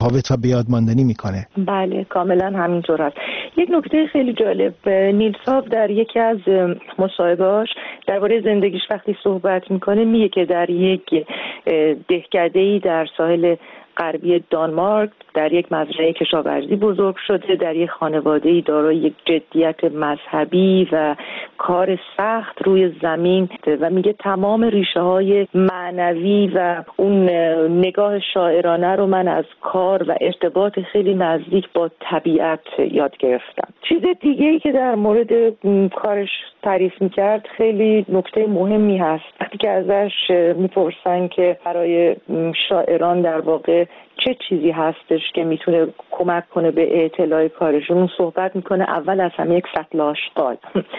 متفاوت و بیادماندنی میکنه. بله کاملا همینطور است. یک نکته خیلی جالب، نیل ساب در یکی از مصاحبه‌هاش درباره زندگیش وقتی صحبت میکنه میگه که در یک دهکده‌ای در ساحل غربی دانمارک در یک مزرعه کشاورزی بزرگ شده، در یک خانواده‌ای دارای یک جدیت مذهبی و کار سخت روی زمین و میگه تمام ریشه‌های معنوی و اون نگاه شاعرانه رو من از کار و ارتباط خیلی نزدیک با طبیعت یاد گرفتم. چیز دیگه‌ای که در مورد کارش تعریف می‌کرد خیلی نکته مهمی هست. وقتی که ازش میپرسن که برای شاعران در واقع چه چیزی هستش که میتونه کمک کنه به اطلاع کارشون، صحبت میکنه اول از همه یک سطل آشغال.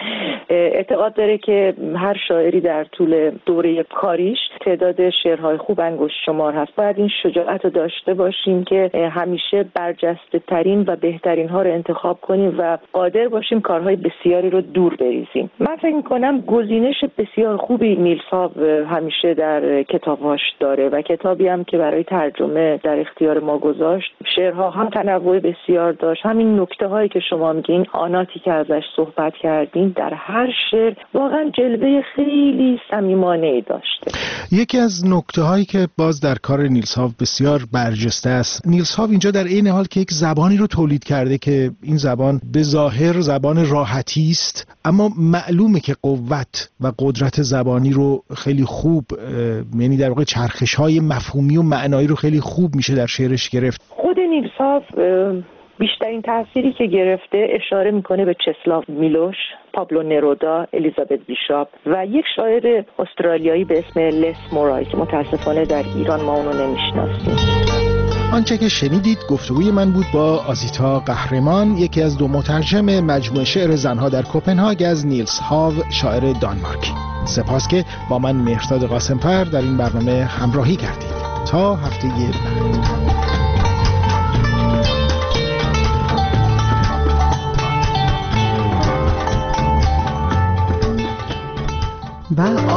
اعتقاد داره که هر شاعری در طول دوره کاریش تعداد شعرهای خوب انگشت شمار هست. باید این شجاعت رو داشته باشیم که همیشه برجسته ترین و بهترین ها رو انتخاب کنیم و قادر باشیم کارهای بسیاری رو دور بریزیم. من فکر میکنم گزینش بسیار خوبی نیل ساب همیشه در کتاباش داره و کتابی هم که برای ترجمه در اختیار ما گذاشت. شعرها هم تنوع بسیار داشت. همین نکته هایی که شما میگین، آناتی که ازش صحبت کردین، در هر شعر واقعا جلوه خیلی صمیمانه‌ای داشته. یکی از نکته هایی که باز در کار نیلس هاو بسیار برجسته است، نیلس هاو اینجا در این حال که یک زبانی رو تولید کرده که این زبان به ظاهر زبان راحتی است، اما معلومه که قوت و قدرت زبانی رو خیلی خوب، یعنی در واقع چرخش های مفهومی و معنایی رو خیلی خوب میشه در شعرش گرفت. خود نیلس هاو بیشترین تأثیری که گرفته اشاره میکنه به چسلاو میلوش، پابلو نرودا، الیزابت بیشاپ و یک شاعر استرالیایی به اسم لس مورای که متاسفانه در ایران ما اونو نمیشناسیم. آنچه که شنیدید گفتگوی من بود با آزیتا قهرمان، یکی از دو مترجم مجموعه شعر زنها در کوپنهاگ از نیلس هاو، شاعر دانمارک. سپاس که با من مهرداد قاسم‌فر در این برنامه همراهی کردید. تا هفته بعد. و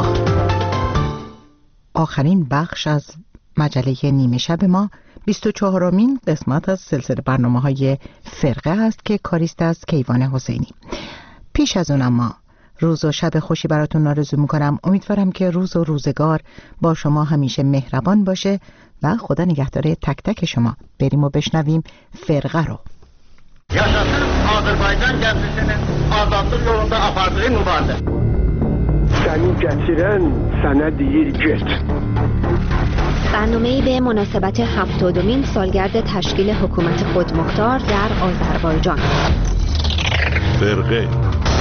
آخرین بخش از مجله نیمه شب ما 24مین قسمت از سلسله برنامه‌های فرقه است که کاریست از کیوان حسینی. پیش از اون اما روز و شب خوشی براتون آرزو میکنم. امیدوارم که روز و روزگار با شما همیشه مهربان باشه و خدا نگهدار تک تک شما. بریم و بشنویم فرقه رو. Yaşasın Azərbaycan gənclərinin azadlıq yolunda apardığı mübarizə. Səni gətirən sənə deyir get. برنامه‌ای به مناسبت 70مین سالگرد تشکیل حکومت خودمختار در آذربایجان. فرقه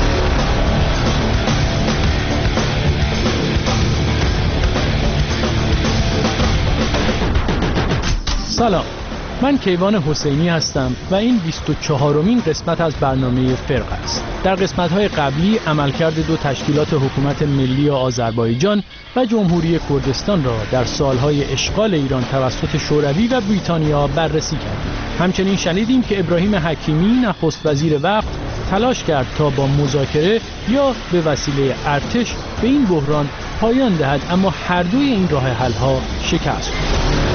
سلام، من کیوان حسینی هستم و این 24مین قسمت از برنامه فرقه است. در قسمت‌های قبلی عملکرد دو تشکیلات حکومت ملی آذربایجان و جمهوری کردستان را در سالهای اشغال ایران توسط شوروی و بریتانیا بررسی کردیم. همچنین شنیدیم که ابراهیم حکیمی نخست وزیر وقت تلاش کرد تا با مذاکره یا به وسیله ارتش به این بحران پایان دهد، اما هر دوی این راه حل‌ها شکست خورد.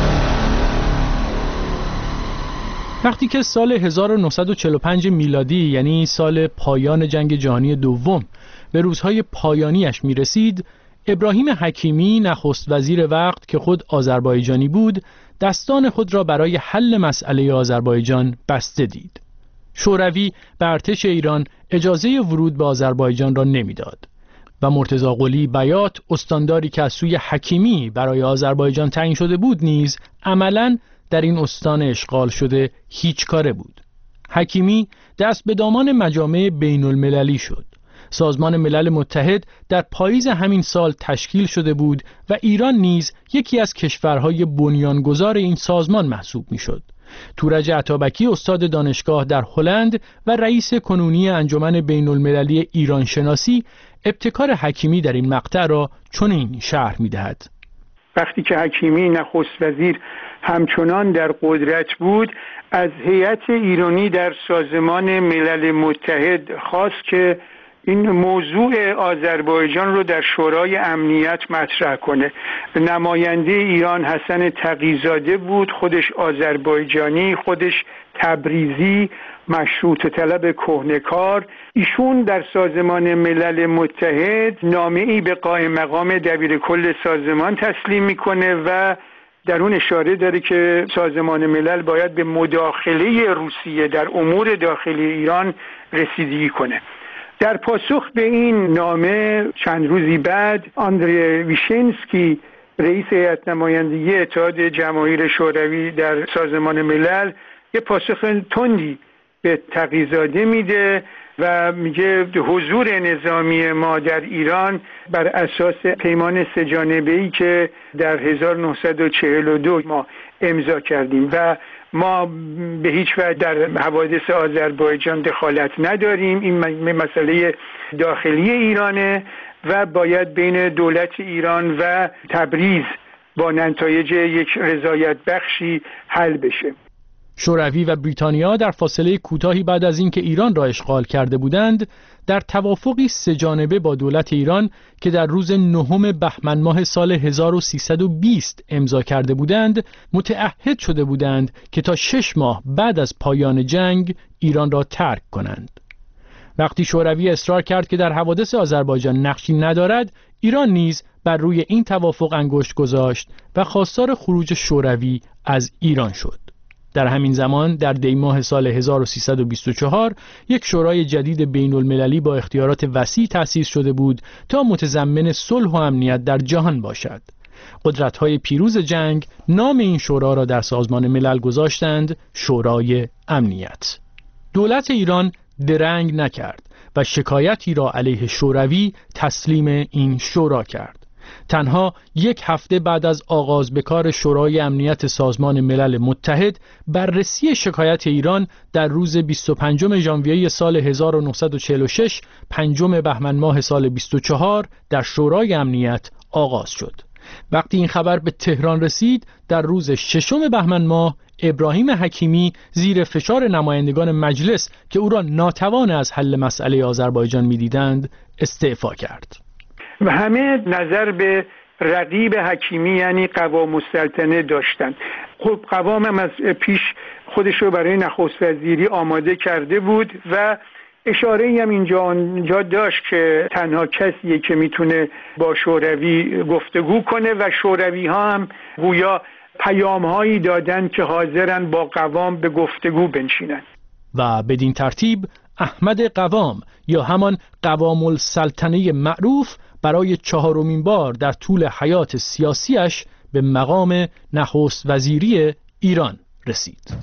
وقتی که سال 1945 میلادی، یعنی سال پایان جنگ جهانی دوم، به روزهای پایانیش می رسید، ابراهیم حکیمی نخست وزیر وقت که خود آذربایجانی بود، دستان خود را برای حل مسئله آذربایجان بسته دید. شوروی به ارتش ایران اجازه ورود به آذربایجان را نمیداد و مرتضی قلی بیات، استانداری که از سوی حکیمی برای آذربایجان تعیین شده بود، نیز عملاً در این استان اشغال شده هیچ کاره بود. حکیمی دست به دامان مجامع بین المللی شد. سازمان ملل متحد در پاییز همین سال تشکیل شده بود و ایران نیز یکی از کشورهای بنیانگذار این سازمان محسوب می شد. تورج عطابکی، استاد دانشگاه در هلند و رئیس کنونی انجمن بین المللی ایران شناسی، ابتکار حکیمی در این مقطع را چنین شرح می دهد. وقتی که حکیمی نخست وزیر همچنان در قدرت بود، از هیئت ایرانی در سازمان ملل متحد خواست که این موضوع آذربایجان رو در شورای امنیت مطرح کنه. نماینده ایران حسن تقی‌زاده بود، خودش آذربایجانی، خودش تبریزی، مشروطه طلب کهنه‌کار. ایشون در سازمان ملل متحد نامه‌ای به قائم مقام دبیر کل سازمان تسلیم میکنه و در اون اشاره داره که سازمان ملل باید به مداخله روسیه در امور داخلی ایران رسیدگی کنه. در پاسخ به این نامه چند روزی بعد آندری ویشنسکی رئیس هیئت نمایندگی اتحاد جماهیر شوروی در سازمان ملل یه پاسخ تندی به تقی‌زاده میده و میگه حضور نظامی ما در ایران بر اساس پیمان سه‌جانبه‌ای که در 1942 ما امضا کردیم و ما به هیچ وجه در حوادث آذربایجان دخالت نداریم. این مسئله داخلی ایرانه و باید بین دولت ایران و تبریز با نتایج یک رضایت بخشی حل بشه. شوروی و بریتانیا در فاصله کوتاهی بعد از اینکه ایران را اشغال کرده بودند، در توافقی سه‌جانبه با دولت ایران که در روز 9 بهمن ماه سال 1320 امضا کرده بودند، متعهد شده بودند که تا 6 ماه بعد از پایان جنگ ایران را ترک کنند. وقتی شوروی اصرار کرد که در حوادث آذربایجان نقشی ندارد، ایران نیز بر روی این توافق انگشت گذاشت و خواستار خروج شوروی از ایران شد. در همین زمان در دی ماه سال 1324 یک شورای جدید بین المللی با اختیارات وسیع تأسیس شده بود تا متضمن صلح و امنیت در جهان باشد. قدرت‌های پیروز جنگ نام این شورا را در سازمان ملل گذاشتند شورای امنیت. دولت ایران درنگ نکرد و شکایتی را علیه شوروی تسلیم این شورا کرد. تنها یک هفته بعد از آغاز به کار شورای امنیت سازمان ملل متحد، بررسی شکایت ایران در روز 25 ژانویه سال 1946 5 بهمن ماه سال 24 در شورای امنیت آغاز شد. وقتی این خبر به تهران رسید، در روز 6 بهمن ماه ابراهیم حکیمی زیر فشار نمایندگان مجلس که او را ناتوان از حل مسئله آذربایجان می‌دیدند استعفا کرد. و همه نظر به رقیب حکیمی یعنی قوام السلطنه داشتند. خب قوام هم از پیش خودش رو برای نخست وزیری آماده کرده بود و اشاره‌ای هم اینجا داشت که تنها کسیه که میتونه با شوروی گفتگو کنه و شوروی ها هم گویا پیام‌هایی دادن که حاضرن با قوام به گفتگو بنشینن. و بدین ترتیب احمد قوام یا همان قوام السلطنه معروف برای 4مین بار در طول حیات سیاسیش به مقام نخست وزیری ایران رسید.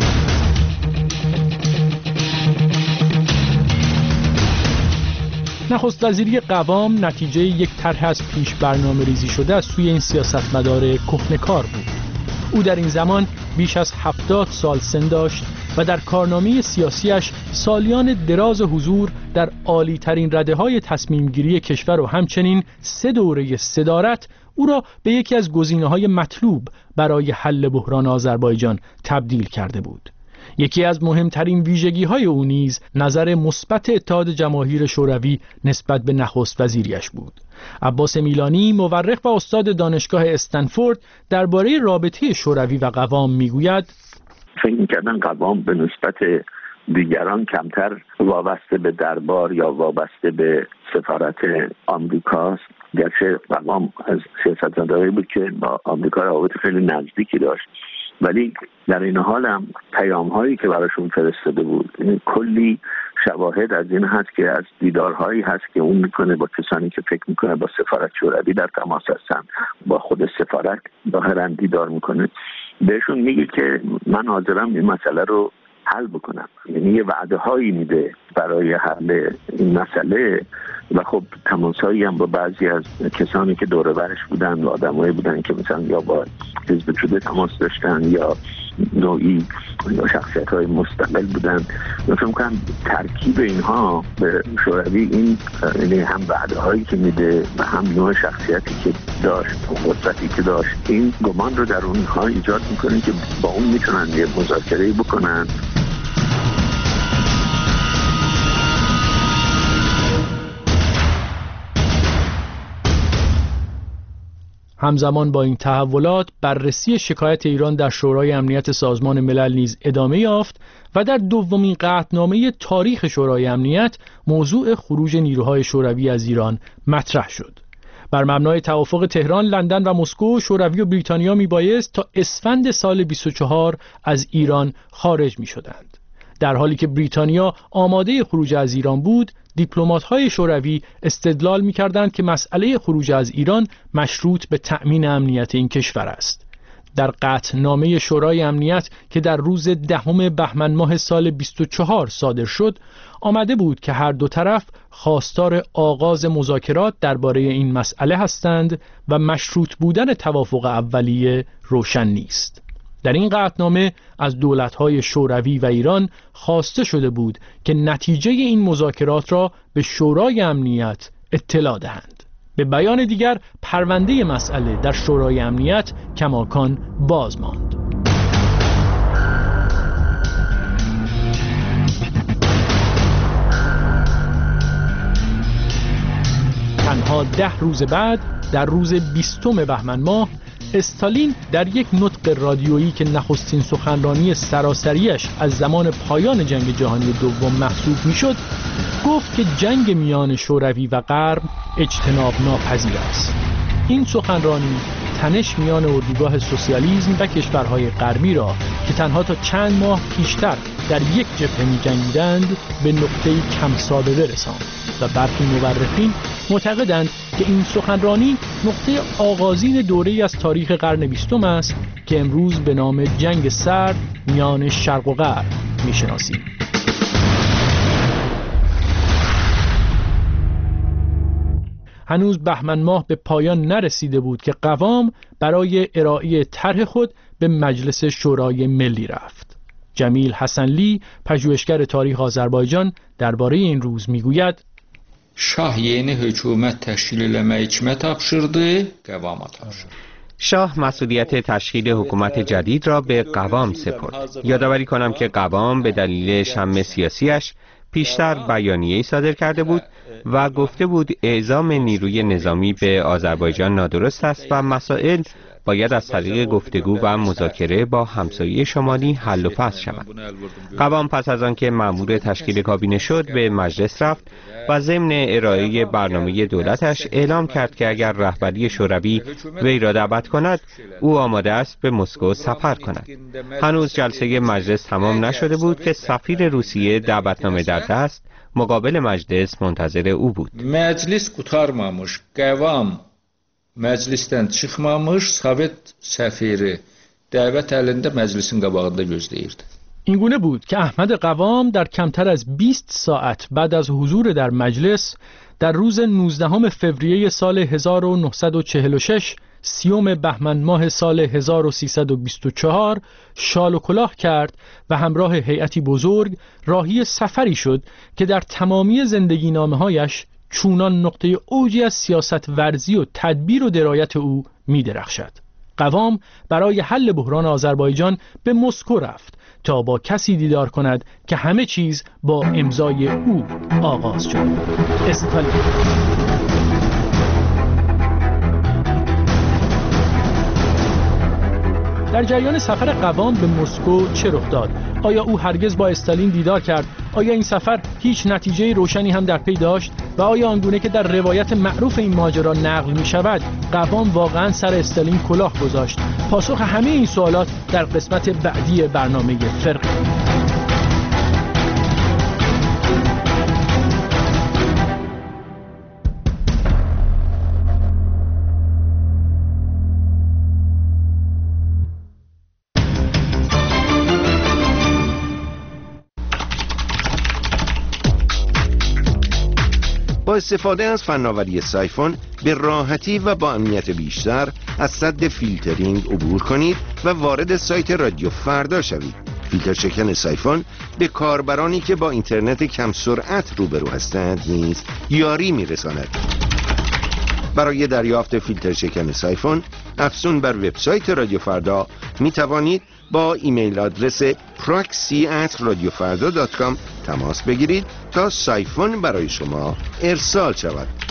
نخست وزیری قوام نتیجه یک طرح از پیش برنامه ریزی شده از سوی این سیاستمدار کهنه‌کار بود. او در این زمان بیش از 70 سال سن داشت و در کارنامه سیاسیش سالیان دراز حضور در عالی ترین رده‌های تصمیم گیری کشور و همچنین 3 دوره صدارت او را به یکی از گزینه‌های مطلوب برای حل بحران آذربایجان تبدیل کرده بود. یکی از مهمترین ویژگی‌های او نیز نظر مثبت اتحاد جماهیر شوروی نسبت به نخست وزیریش بود. عباس میلانی، مورخ و استاد دانشگاه استنفورد، درباره رابطه شوروی و قوام میگوید: فکر می‌کردن قوام به نسبت دیگران کمتر وابسته به دربار یا وابسته به سفارت آمریکاست، گرچه قوام از سیاستمدارایی بود که با آمریکا روابط خیلی نزدیکی داشت، ولی در این حال هم پیام‌هایی که براشون فرستاده بود کلی شواهد از این هست که از دیدارهایی هست که اون میکنه با کسانی که فکر میکنه با سفارت شوروی در تماس هستن، با خود سفارت ظاهراً دیدار میکنه، بهشون میگه که من حاضرم این مسئله رو حل بکنم. یعنی یه وعده هایی میده برای حل این مسئله و خب تماسایی هم با بعضی از کسانی که دور برش بودن و آدمایی بودن که مثلا یا با حزب توده تماس داشتن یا نوعی یا شخصیت های مستقل بودن. مثلا میکنم ترکیب اینها به شوروی این یعنی هم وعده هایی که میده و هم نوع شخصیتی که داشت و قدرتی که داشت، این گمان رو در اونها ایجاد میکنه که با اون میتونن یه مذاکره بکنن. همزمان با این تحولات بررسی شکایت ایران در شورای امنیت سازمان ملل نیز ادامه یافت و در دومین قطعنامه تاریخ شورای امنیت موضوع خروج نیروهای شوروی از ایران مطرح شد. بر مبنای توافق تهران، لندن و مسکو، شوروی و بریتانیا میبایست تا اسفند سال 24 از ایران خارج میشدند. در حالی که بریتانیا آماده خروج از ایران بود، دیپلمات‌های شوروی استدلال می‌کردند که مسئله خروج از ایران مشروط به تأمین امنیت این کشور است. در قطعنامه شورای امنیت که در روز 10 بهمن ماه سال 24 صادر شد، آمده بود که هر دو طرف خواستار آغاز مذاکرات درباره این مسئله هستند و مشروط بودن توافق اولیه روشن نیست. در این قطعنامه از دولت‌های شوروی و ایران خواسته شده بود که نتیجه این مذاکرات را به شورای امنیت اطلاع دهند. به بیان دیگر، پرونده مسئله در شورای امنیت کماکان باز ماند. تنها 10 روز بعد، در روز 20 بهمن ماه، استالین در یک نطق رادیویی که نخستین سخنرانی سراسریش از زمان پایان جنگ جهانی دوم محسوب میشد، گفت که جنگ میان شوروی و غرب اجتناب ناپذیر است. این سخنرانی تنش میان اردوگاه سوسیالیسم و کشورهای غربی را که تنها تا چند ماه پیشتر در یک جبهه می‌جنگیدند به نقطه‌ای کم سابقه رساند و برخی مورخین معتقدند که این سخنرانی نقطه آغازین دوره‌ای از تاریخ قرن 20 است که امروز به نام جنگ سرد میان شرق و غرب می‌شناسیم. هنوز بهمن ماه به پایان نرسیده بود که قوام برای ارائه طرح خود به مجلس شورای ملی رفت. جمیل حسنلی، پژوهشگر تاریخ آذربایجان، درباره این روز میگوید: شاه یeni hökumət təşkil eləmək kimə tapşırdı? Qavama tapşırdı. شاه مسئولیت تشکیل حکومت جدید را به قوام سپرد. یادآوری کنم که قوام به دلیل شم سیاسیش پیشتر بیانیه‌ای صادر کرده بود و گفته بود اعزام نیروی نظامی به آذربایجان نادرست است و مسائل باید از طریق گفتگو و مذاکره با همسایه شمالی حل و فصل شود. قوام پس از آنکه مأمور تشکیل کابینه شد به مجلس رفت و ضمن ارائه برنامه دولتش اعلام کرد که اگر رهبری شوروی وی را دعوت کند، او آماده است به مسکو سفر کند. هنوز جلسه مجلس تمام نشده بود که سفیر روسیه دعوتنامه در دست مقابل مجلس منتظر او بود. مجلس قurtarmamış, قوام məclisdən çıxmamış, Sovet səfiri dəvət əlində məclisin qabağında gözləyirdi. اینگونه بود که احمد قوام در کمتر از 20 ساعت بعد از حضور در مجلس در روز 19 فوریه سال 1946 30 بهمن ماه سال 1324 شال و کلاه کرد و همراه هیئتی بزرگ راهی سفری شد که در تمامی زندگی نامه‌هایش چونان نقطه اوجی از سیاست ورزی و تدبیر و درایت او می درخشد. قوام برای حل بحران آذربایجان به مسکو رفت تا با کسی دیدار کند که همه چیز با امضای او آغاز شد. استالین. در جریان سفر قوام به مسکو چه رخ داد؟ آیا او هرگز با استالین دیدار کرد؟ آیا این سفر هیچ نتیجه روشنی هم در پی داشت؟ و آیا آنگونه که در روایت معروف این ماجرا نقل می شود، قوام واقعا سر استالین کلاه گذاشت؟ پاسخ همه این سوالات در قسمت بعدی برنامه فرقه. با استفاده از فناوری سایفون به راحتی و با امنیت بیشتر از سد فیلترینگ عبور کنید و وارد سایت رادیو فردا شوید. فیلتر شکن سایفون به کاربرانی که با اینترنت کم سرعت روبرو هستند نیز یاری میرساند. برای دریافت فیلتر شکن سایفون افزون بر وبسایت رادیو فردا می توانید با ایمیل آدرس proxy@radiofarda.com تماس بگیرید تا سایفون برای شما ارسال شود.